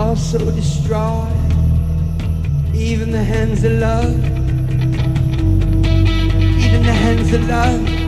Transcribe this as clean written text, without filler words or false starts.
all so distraught, even the hands of love, even the hands of love.